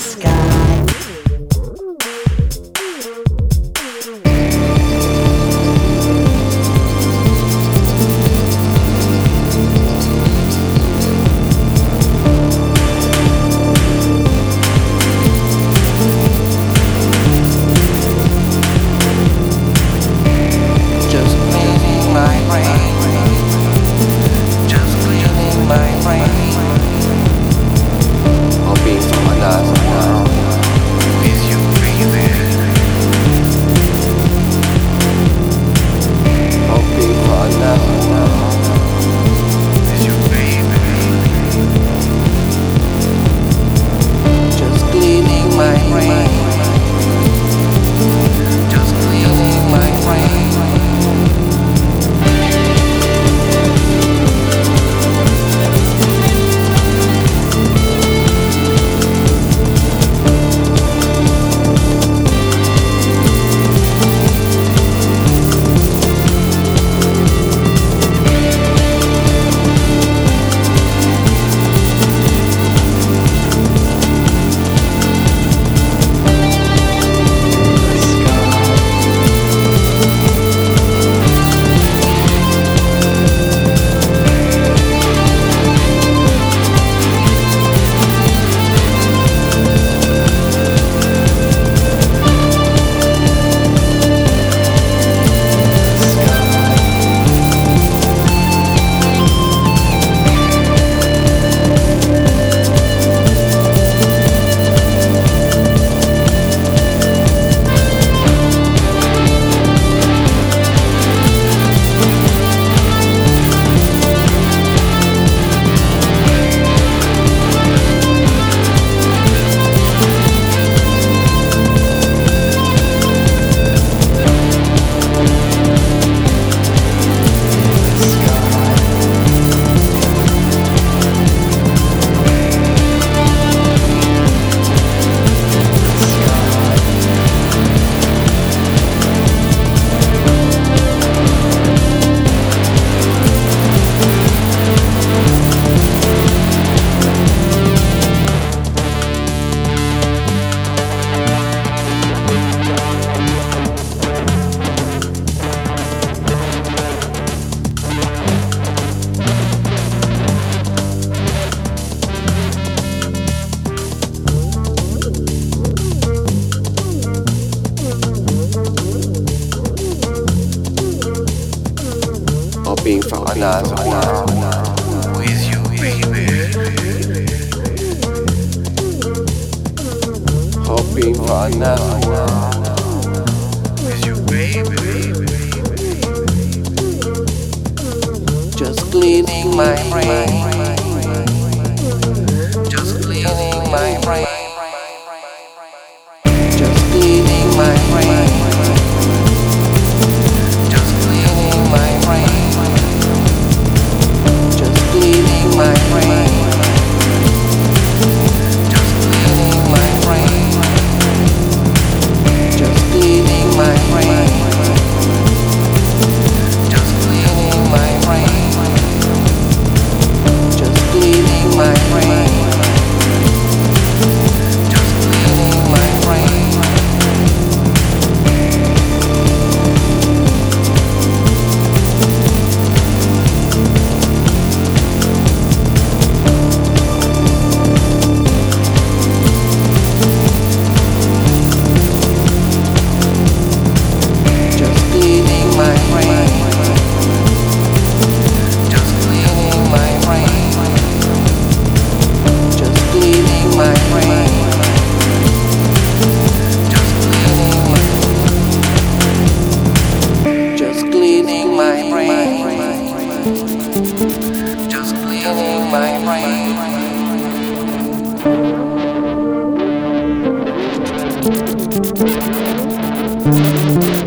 sky. Just cleaning my brain. Just cleaning my brain. Hoping for another world with you, baby. Hoping for another world with you, baby. Just cleaning my brain. Just cleaning my brain. Hoping for another world with you, baby. Hoping for another world with you, baby. Just cleaning my brain. Just cleaning my brain. Just cleaning my brain. Just cleaning my brain. Just cleaning my brain. Just cleaning my brain. Just cleaning my brain. Just cleaning my brain. Just cleaning my brain. Just cleaning my brain. Just cleaning my brain.